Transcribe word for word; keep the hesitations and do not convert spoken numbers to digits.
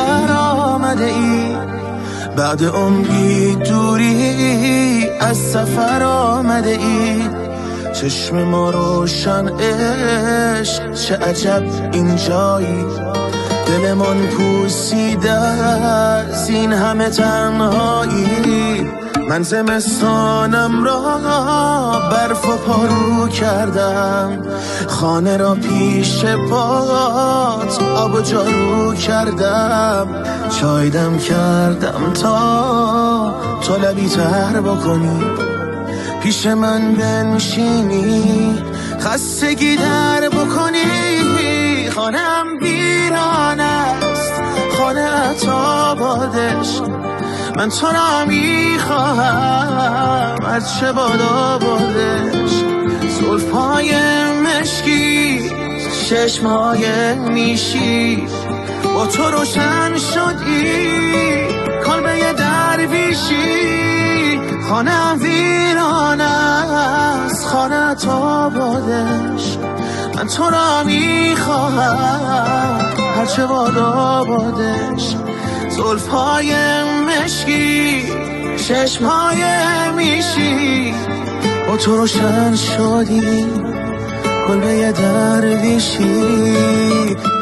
بر آمده ای، بعد عمری دوری از سفر آمده ای. چشم ما روشن عشق، چه عجب اینجایی، دلمان پوسیده از این همه تنهایی. من زمستانم را برف و پارو کردم، خانه را پیش پات آب و جارو کردم. چای دم کردم تا تو لبی تر بکنی، پیش من بنشینی خستگی در بکنی. خانم ویران است، خانه تا بادش، من تو را میخواهم از چه بادا بادش. زلفهای مشکی، چشمهای میشی، با تو روشن شدی کلبه درویشی. خانه ویران است، خانه تا بادش، من تو را میخواهم هرچه بادا بادش. زلفهای مشکی، چشمهای میشی، با تو روشن شدی کلبه درویشی.